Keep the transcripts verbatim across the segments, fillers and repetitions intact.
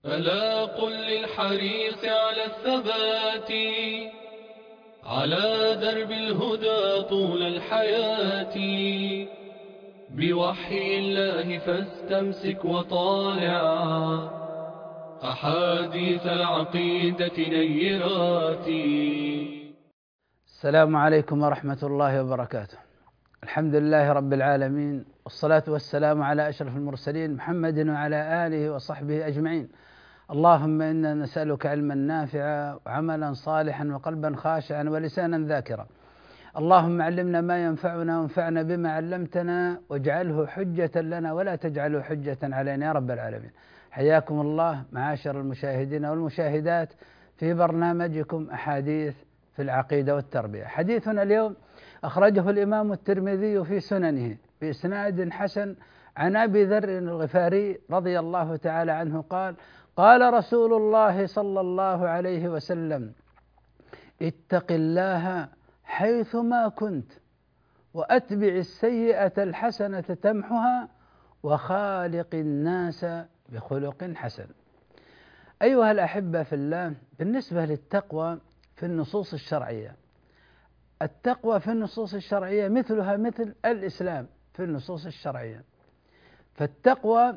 ألا قل للحريص على الثبات على درب الهدى طول الحياة، بوحي الله فاستمسك وطالع أحاديث العقيدة نيرات. السلام عليكم ورحمة الله وبركاته. الحمد لله رب العالمين، والصلاة والسلام على أشرف المرسلين محمد وعلى آله وصحبه أجمعين. اللهم إنا نسألك علما نافعا وعملا صالحا وقلبا خاشعا ولسانا ذاكرا. اللهم علمنا ما ينفعنا وانفعنا بما علمتنا واجعله حجة لنا ولا تجعله حجة علينا يا رب العالمين. حياكم الله معاشر المشاهدين والمشاهدات في برنامجكم أحاديث في العقيدة والتربية. حديثنا اليوم أخرجه الإمام الترمذي في سننه بإسناد حسن عن أبي ذر الغفاري رضي الله تعالى عنه قال: قال رسول الله صلى الله عليه وسلم: اتق الله حيثما كنت وأتبع السيئة الحسنة تمحها وخالق الناس بخلق حسن. أيها الأحبة في الله، بالنسبة للتقوى في النصوص الشرعية، التقوى في النصوص الشرعية مثلها مثل الإسلام في النصوص الشرعية. فالتقوى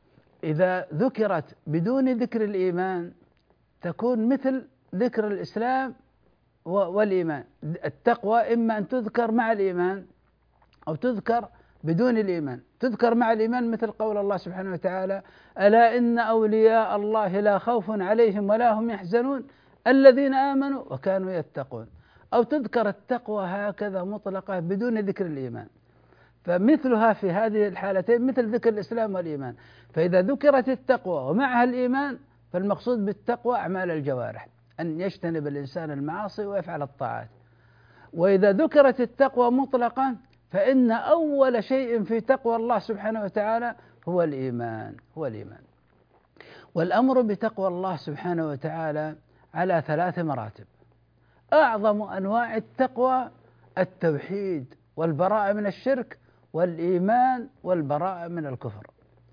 إذا ذكرت بدون ذكر الإيمان تكون مثل ذكر الإسلام والإيمان. التقوى إما أن تذكر مع الإيمان أو تذكر بدون الإيمان. تذكر مع الإيمان مثل قول الله سبحانه وتعالى: ألا إن أولياء الله لا خوف عليهم ولا هم يحزنون الذين آمنوا وكانوا يتقون. أو تذكر التقوى هكذا مطلقة بدون ذكر الإيمان، فمثلها في هذه الحالتين مثل ذكر الإسلام والإيمان. فإذا ذكرت التقوى ومعها الإيمان فالمقصود بالتقوى أعمال الجوارح، أن يجتنب الإنسان المعاصي ويفعل الطاعات. وإذا ذكرت التقوى مطلقا فإن أول شيء في تقوى الله سبحانه وتعالى هو الإيمان هو الإيمان. والأمر بتقوى الله سبحانه وتعالى على ثلاث مراتب. أعظم أنواع التقوى التوحيد والبراءة من الشرك والإيمان والبراءة من الكفر.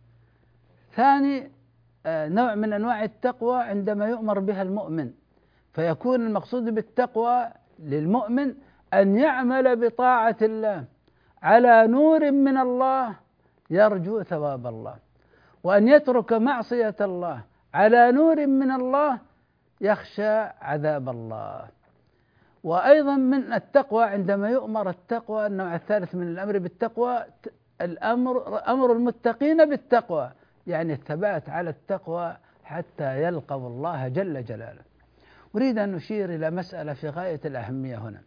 ثاني نوع من أنواع التقوى عندما يؤمر بها المؤمن، فيكون المقصود بالتقوى للمؤمن أن يعمل بطاعة الله على نور من الله يرجو ثواب الله، وأن يترك معصية الله على نور من الله يخشى عذاب الله. وأيضا من التقوى عندما يؤمر التقوى النوع الثالث من الأمر بالتقوى الأمر أمر المتقين بالتقوى، يعني الثبات على التقوى حتى يلقوا الله جل جلاله. أريد أن نشير إلى مسألة في غاية الأهمية هنا.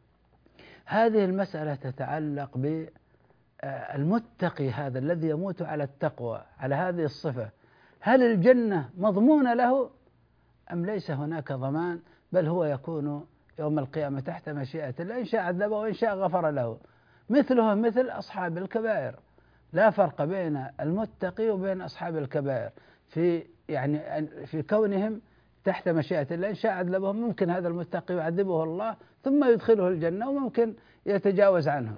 هذه المسألة تتعلق بالمتقي هذا الذي يموت على التقوى على هذه الصفة، هل الجنة مضمونة له أم ليس هناك ضمان، بل هو يكون يوم القيامة تحت مشيئة الله، إن شاء عذبه وإن شاء غفر له. مثله مثل أصحاب الكبائر، لا فرق بين المتقي وبين أصحاب الكبائر في يعني في كونهم تحت مشيئة الله. إن شاء عذبهم، ممكن هذا المتقي يعذبه الله ثم يدخله الجنة، وممكن يتجاوز عنه.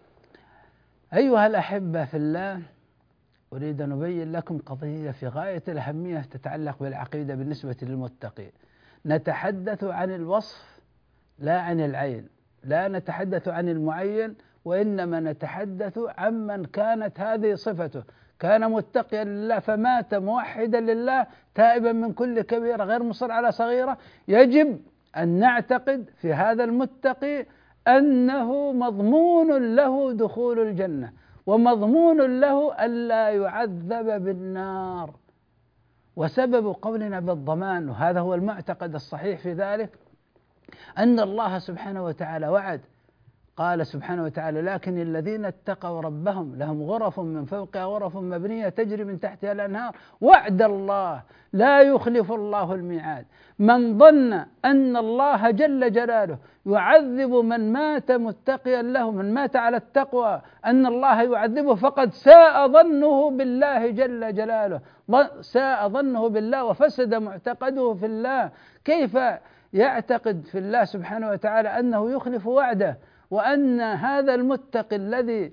أيها الأحبة في الله، أريد أن أبين لكم قضية في غاية الأهمية تتعلق بالعقيدة بالنسبة للمتقي. نتحدث عن الوصف لا عن العين، لا نتحدث عن المعين، وإنما نتحدث عمن كانت هذه صفته، كان متقيا لله فمات موحدا لله تائبا من كل كبيرة غير مصر على صغيرة. يجب أن نعتقد في هذا المتقي أنه مضمون له دخول الجنة، ومضمون له ألا يعذب بالنار. وسبب قولنا بالضمان، وهذا هو المعتقد الصحيح في ذلك، أن الله سبحانه وتعالى وعد، قال سبحانه وتعالى: لكن الذين اتقوا ربهم لهم غرف من فوقها غرف مبنية تجري من تحتها الأنهار وعد الله لا يخلف الله الميعاد. من ظن أن الله جل جلاله يعذب من مات متقيا له، من مات على التقوى، أن الله يعذبه، فقد ساء ظنه بالله جل جلاله، ساء ظنه بالله وفسد معتقده في الله. كيف يعتقد في الله سبحانه وتعالى أنه يخلف وعده، وأن هذا المتقي الذي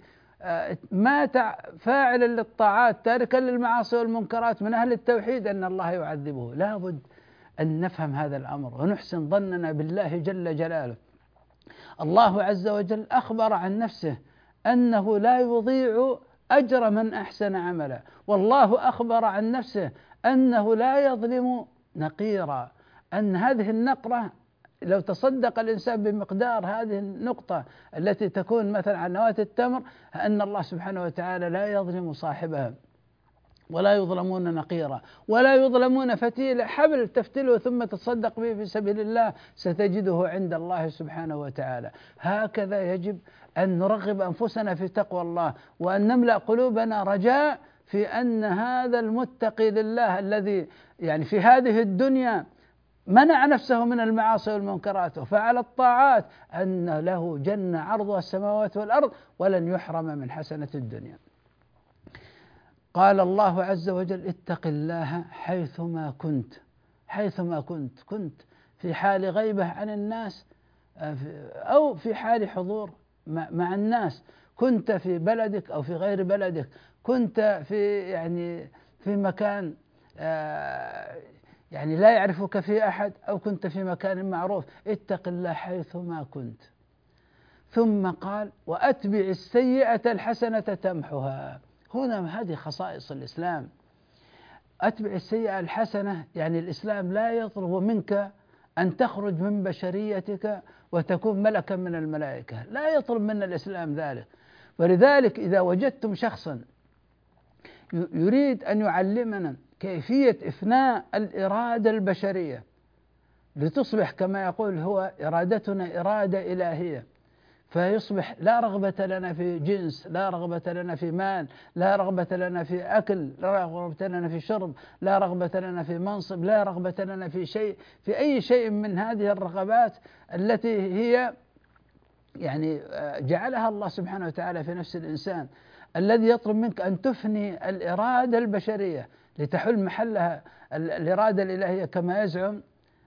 مات فاعلا للطاعات تاركا للمعاصي والمنكرات من أهل التوحيد أن الله يعذبه. لا بد أن نفهم هذا الأمر ونحسن ظننا بالله جل جلاله. الله عز وجل أخبر عن نفسه أنه لا يضيع أجر من أحسن عملا، والله أخبر عن نفسه أنه لا يظلم نقيرا، أن هذه النقرة لو تصدق الإنسان بمقدار هذه النقطة التي تكون مثلا على نواة التمر، أن الله سبحانه وتعالى لا يظلم صاحبها، ولا يظلمون نقيرا، ولا يظلمون فتيلة. حبل تفتله ثم تصدق به في سبيل الله ستجده عند الله سبحانه وتعالى. هكذا يجب أن نرغب أنفسنا في تقوى الله، وأن نملأ قلوبنا رجاء في أن هذا المتقي لله الذي يعني في هذه الدنيا منع نفسه من المعاصي والمنكرات وفعل الطاعات أن له جنة عرضها السماوات والأرض ولن يحرم من حسنة الدنيا. قال الله عز وجل: اتق الله حيثما كنت. حيثما كنت، كنت في حال غيبة عن الناس أو في حال حضور مع الناس، كنت في بلدك أو في غير بلدك، كنت في يعني في مكان يعني لا يعرفك فيه أحد أو كنت في مكان معروف، اتق الله حيثما كنت. ثم قال: وأتبع السيئة الحسنة تمحها. هنا هذه خصائص الإسلام. أتبع السيئة الحسنة يعني الإسلام لا يطلب منك أن تخرج من بشريتك وتكون ملكا من الملائكة، لا يطلب منا الإسلام ذلك. ولذلك إذا وجدتم شخصا يريد أن يعلمنا كيفية إفناء الإرادة البشرية لتصبح كما يقول هو إرادتنا إرادة إلهية، فيصبح لا رغبة لنا في جنس، لا رغبة لنا في مال، لا رغبة لنا في أكل، لا رغبة لنا في شرب، لا رغبة لنا في منصب، لا رغبة لنا في شيء في أي شيء من هذه الرغبات التي هي يعني جعلها الله سبحانه وتعالى في نفس الإنسان، الذي يطلب منك أن تفني الإرادة البشرية لتحل محلها الإرادة الإلهية كما يزعم،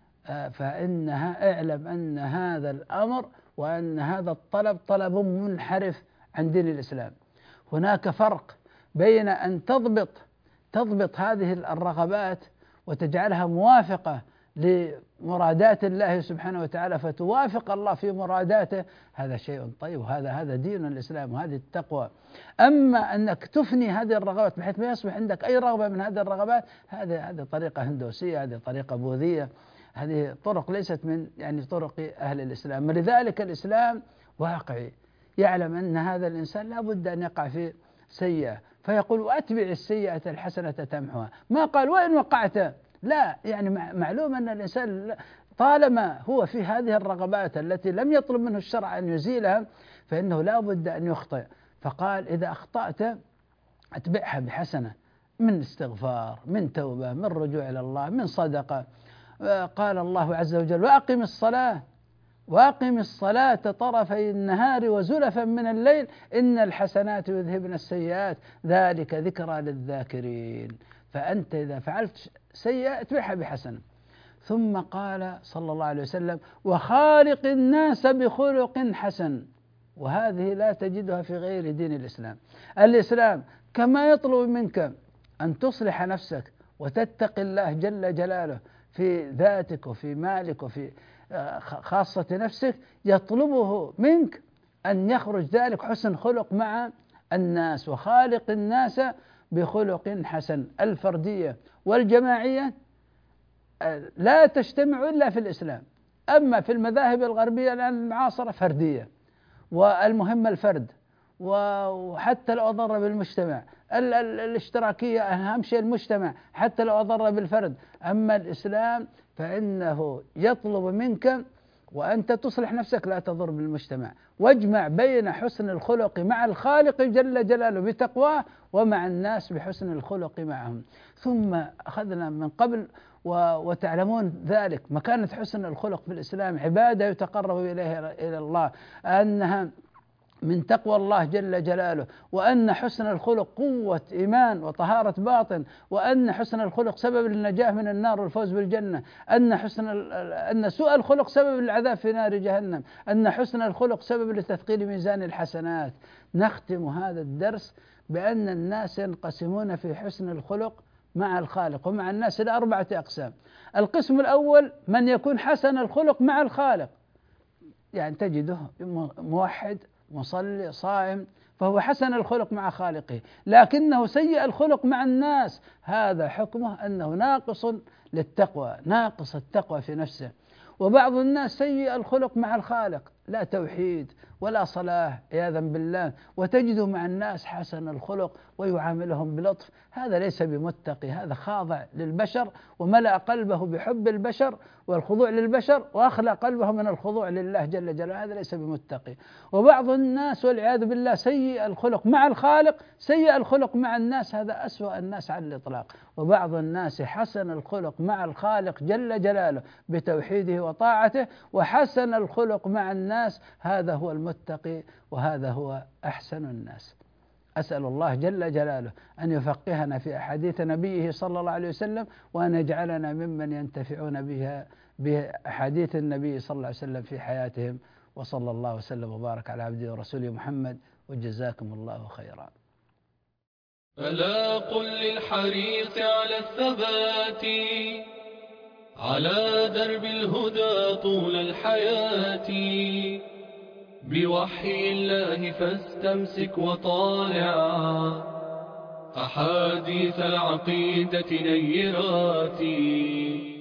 فإنها اعلم أن هذا الأمر وأن هذا الطلب طلب منحرف عن دين الإسلام. هناك فرق بين أن تضبط تضبط هذه الرغبات وتجعلها موافقة لمرادات الله سبحانه وتعالى فتوافق الله في مراداته، هذا شيء طيب، وهذا هذا دين الإسلام وهذه التقوى. أما أنك تفني هذه الرغبات بحيث ما يصبح عندك أي رغبة من هذه الرغبات، هذه هذه طريقة هندوسية، هذه طريقة بوذية، هذه طرق ليست من يعني طرق أهل الإسلام. ولذلك الإسلام واقعي، يعلم أن هذا الإنسان لا بد أن يقع في سيئة، فيقول: وأتبع السيئة الحسنة تمحها. ما قال وإن وقعت، لا، يعني معلوم أن الإنسان طالما هو في هذه الرغبات التي لم يطلب منه الشرع أن يزيلها فإنه لا بد أن يخطئ. فقال: إذا أخطأت أتبعها بحسنة، من استغفار، من توبة، من رجوع إلى الله، من صدقة. قال الله عز وجل: وأقم الصلاة وأقم الصلاة طرفي النهار وزلفا من الليل إن الحسنات يذهبن السيئات ذلك ذكرى للذاكرين. فأنت إذا فعلت سيئة اتبعها بحسنة. ثم قال صلى الله عليه وسلم: وخالق الناس بخلق حسن. وهذه لا تجدها في غير دين الإسلام. الإسلام كما يطلب منك أن تصلح نفسك وتتقي الله جل جلاله في ذاتك وفي مالك وفي خاصة نفسك، يطلبه منك أن يخرج ذلك حسن خلق مع الناس. وخالق الناس بخلق حسن. الفردية والجماعية لا تجتمع إلا في الإسلام. أما في المذاهب الغربية الآن المعاصرة فردية، والمهم الفرد، وحتى لو أضر بالمجتمع. الاشتراكية أهم شيء المجتمع حتى لو أضر بالفرد. أما الإسلام فإنه يطلب منك وأنت تصلح نفسك لا تضر بالمجتمع، واجمع بين حسن الخلق مع الخالق جل جلاله بتقواه ومع الناس بحسن الخلق معهم. ثم أخذنا من قبل وتعلمون ذلك مكانة حسن الخلق في الإسلام، عبادة يتقرب إليها إلى الله، أنها من تقوى الله جل جلاله، وأن حسن الخلق قوة إيمان وطهارة باطن، وأن حسن الخلق سبب للنجاة من النار والفوز بالجنة، أن حسن أن سوء الخلق سبب للعذاب في نار جهنم، أن حسن الخلق سبب لتثقيل ميزان الحسنات. نختم هذا الدرس بأن الناس ينقسمون في حسن الخلق مع الخالق ومع الناس إلى أربعة أقسام. القسم الأول من يكون حسن الخلق مع الخالق، يعني تجده موحد مصلي صائم فهو حسن الخلق مع خالقه، لكنه سيء الخلق مع الناس، هذا حكمه أنه ناقص للتقوى، ناقص التقوى في نفسه. وبعض الناس سيء الخلق مع الخالق، لا توحيد ولا صلاة عياذا بالله، وتجده مع الناس حسن الخلق ويعاملهم بلطف، هذا ليس بمتقي، هذا خاضع للبشر وملأ قلبه بحب البشر والخضوع للبشر وأخلى قلبه من الخضوع لله جل جلاله، هذا ليس بمتقي. وبعض الناس والعياذ بالله سيء الخلق مع الخالق، سيء الخلق مع الناس، هذا أسوأ الناس على الإطلاق. وبعض الناس حسن الخلق مع الخالق جل جلاله بتوحيده وطاعته، وحسن الخلق مع الناس، هذا هو المتقي وهذا هو أحسن الناس. أسأل الله جل جلاله أن يفقهنا في أحاديث نبيه صلى الله عليه وسلم، وأن يجعلنا ممن ينتفعون بها بأحاديث النبي صلى الله عليه وسلم في حياتهم. وصلى الله وسلم وبارك على عبده ورسوله محمد، وجزاكم الله خيرا. فلا قل للحريص على الثبات على درب الهدى طول الحياة، بوحي الله فاستمسك وطالع أحاديث العقيدة نيرات.